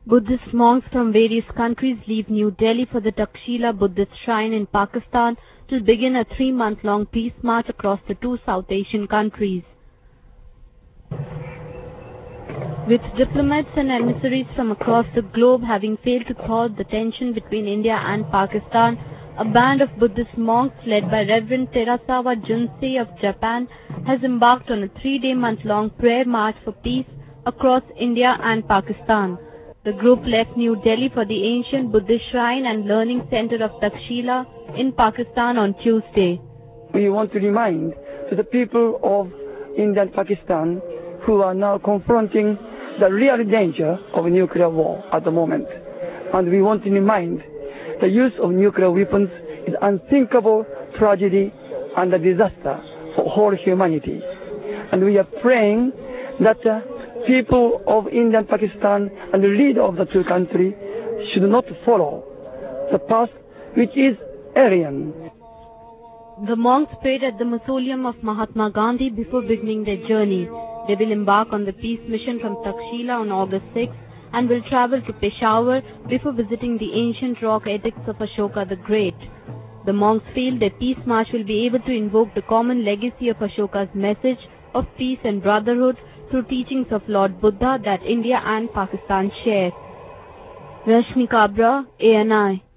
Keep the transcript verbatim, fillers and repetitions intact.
Buddhist monks from various countries leave New Delhi for the Takshila Buddhist shrine in Pakistan to begin a three-month-long peace march across the two South Asian countries. With diplomats and emissaries from across the globe having failed to thaw the tension between India and Pakistan, a band of Buddhist monks led by Reverend Terasawa Junsei of Japan has embarked on a three-day month-long prayer march for peace across India and Pakistan. The group left New Delhi for the ancient Buddhist shrine and learning center of Takshila in Pakistan on Tuesday. We want to remind to the people of India and Pakistan who are now confronting the real danger of nuclear war at the moment. And we want to remind the use of nuclear weapons is unthinkable tragedy and a disaster for whole humanity. And we are praying that the people of India and Pakistan and the leader of the two countries should not follow the path which is alien. The monks prayed at the mausoleum of Mahatma Gandhi before beginning their journey. They will embark on the peace mission from Takshila on August sixth and will travel to Peshawar before visiting the ancient rock edicts of Ashoka the Great. The monks feel their peace march will be able to invoke the common legacy of Ashoka's message of peace and brotherhood through teachings of Lord Buddha that India and Pakistan share. Rashmi Kabra, A N I